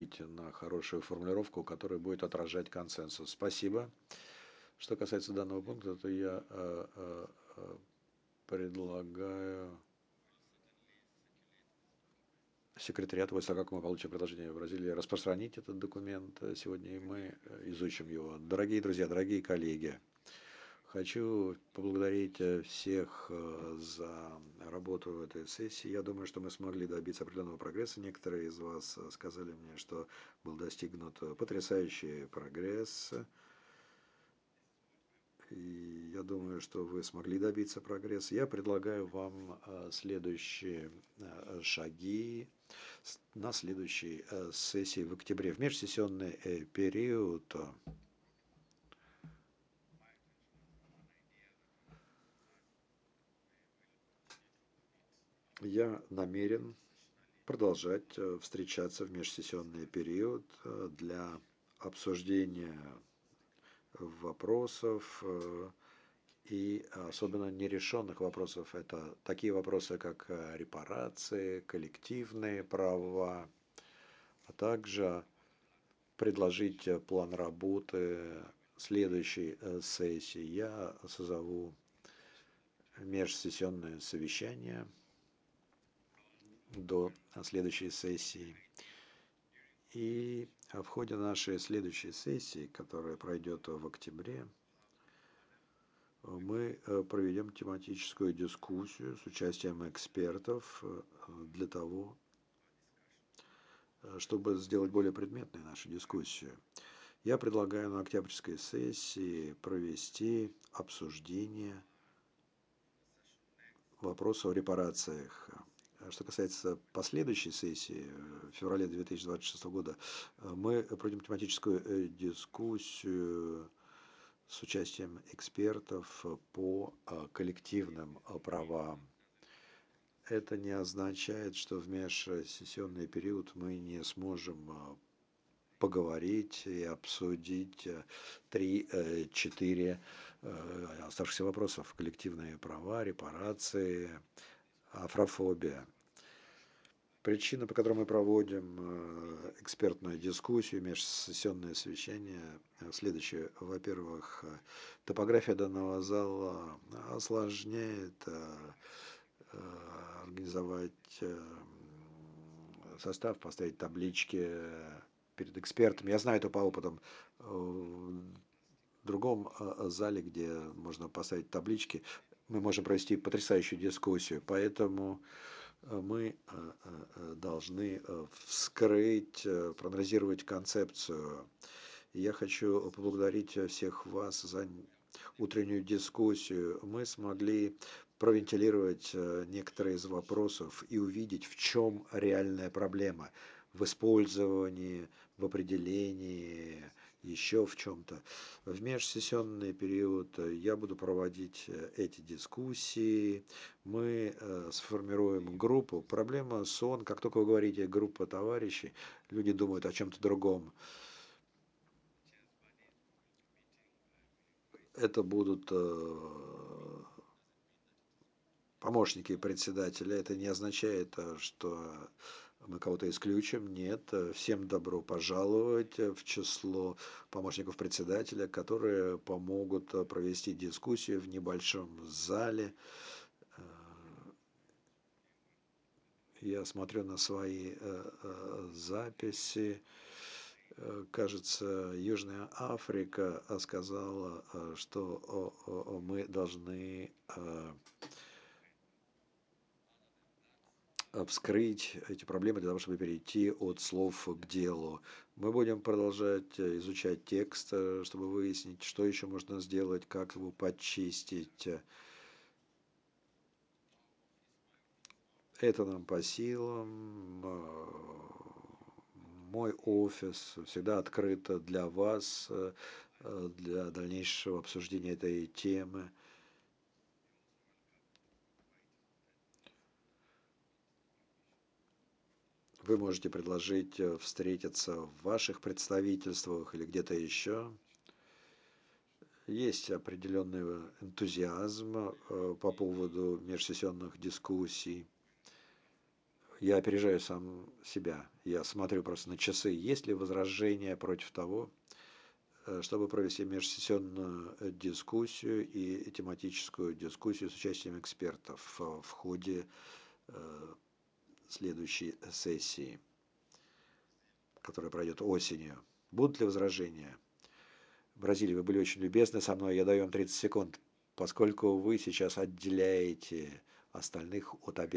выйти на хорошую формулировку, которая будет отражать консенсус. Спасибо. Что касается данного пункта, то я предлагаю секретариату, после того, как мы получим предложение в Бразилии, распространить этот документ сегодня, и мы изучим его. Дорогие друзья, дорогие коллеги, хочу поблагодарить всех за работу в этой сессии. Я думаю, что мы смогли добиться определенного прогресса. Некоторые из вас сказали мне, что был достигнут потрясающий прогресс. И я думаю, что вы смогли добиться прогресса. Я предлагаю вам следующие шаги на следующей сессии в октябре. В межсессионный период я намерен продолжать встречаться в межсессионный период для обсуждения вопросов и особенно нерешенных вопросов. Это такие вопросы, как репарации, коллективные права, а также предложить план работы следующей сессии. Я созову межсессионное совещание до следующей сессии. И в ходе нашей следующей сессии, которая пройдет в октябре, мы проведем тематическую дискуссию с участием экспертов для того, чтобы сделать более предметной нашу дискуссию. Я предлагаю на октябрьской сессии провести обсуждение вопроса о репарациях. Что касается последующей сессии в феврале 2026 года, мы проведем тематическую дискуссию с участием экспертов по коллективным правам. Это не означает, что в межсессионный период мы не сможем поговорить и обсудить 3-4 оставшихся вопросов. Коллективные права, репарации, афрофобия. Причина, по которой мы проводим экспертную дискуссию, межсессионное совещание, следующее. Во-первых, топография данного зала осложняет организовать состав, поставить таблички перед экспертами. Я знаю это по опытам в другом зале, где можно поставить таблички, мы можем провести потрясающую дискуссию. Поэтому мы должны вскрыть, проанализировать концепцию. Я хочу поблагодарить всех вас за утреннюю дискуссию. Мы смогли провентилировать некоторые из вопросов и увидеть, в чем реальная проблема в использовании, в определении, еще в чем-то. В межсессионный период я буду проводить эти дискуссии. Мы сформируем группу. Проблема сон, как только вы говорите группа товарищей, люди думают о чем-то другом. Это будут помощники председателя. Это не означает, что мы кого-то исключим. Нет, всем добро пожаловать в число помощников председателя, которые помогут провести дискуссию в небольшом зале. Я смотрю на свои записи. Кажется, Южная Африка сказала, что мы должны вскрыть эти проблемы для того, чтобы перейти от слов к делу. Мы будем продолжать изучать текст, чтобы выяснить, что еще можно сделать, как его почистить. Это нам по силам. Мой офис всегда открыт для вас, для дальнейшего обсуждения этой темы. Вы можете предложить встретиться в ваших представительствах или где-то еще. Есть определенный энтузиазм по поводу межсессионных дискуссий. Я опережаю сам себя. Я смотрю просто на часы. Есть ли возражения против того, чтобы провести межсессионную дискуссию и тематическую дискуссию с участием экспертов в ходе следующей сессии, которая пройдет осенью? Будут ли возражения? Бразилия, вы были очень любезны со мной. Я даю вам 30 секунд, поскольку вы сейчас отделяете остальных от